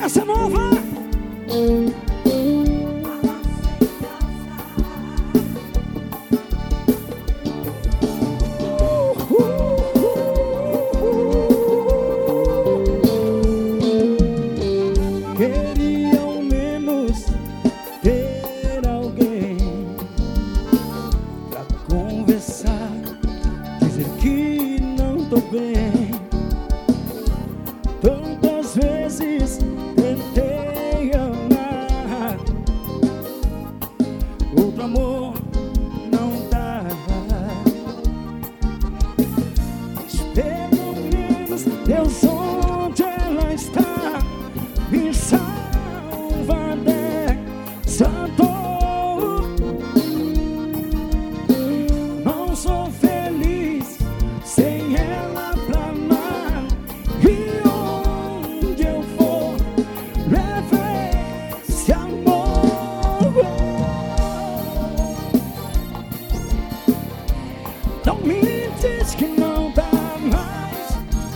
Essa é nova. Queria ao menos ter alguém pra conversar, dizer que não tô bem. Tantas vezes tentei amar, outro amor não dá. Mas pelo menos Deus onde ela está me salva dessa dor. Não sou feliz sem ela pra amar, e onde eu for levo esse amor. Não me diz que não dá mais.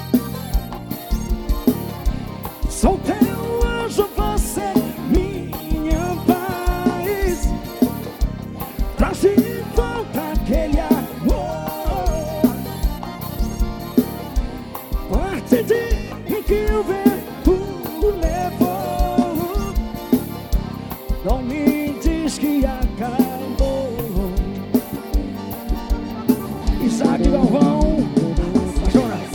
Sou teu anjo, você minha paz. Traz de volta aquele amor. Parte de mim que o vento levou. Não me diz que acabou. Isaac Galvão, Jonas.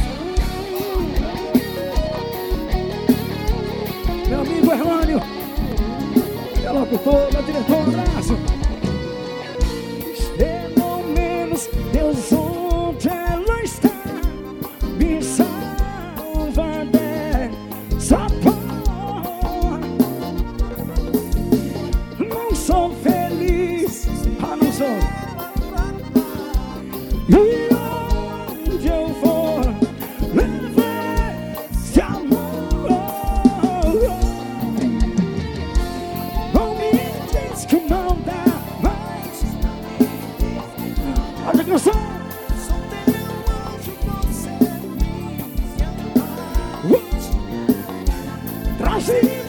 Meu amigo Hermânio, meu locutor, meu diretor, um abraço. Pelo menos Deus onde ela está me salva dessa dor. Não sou feliz, não sou. E onde eu for levo esse amor. Não me diz que não dá mais. Olha a canção. Sou teu anjo, você minha paz. Traz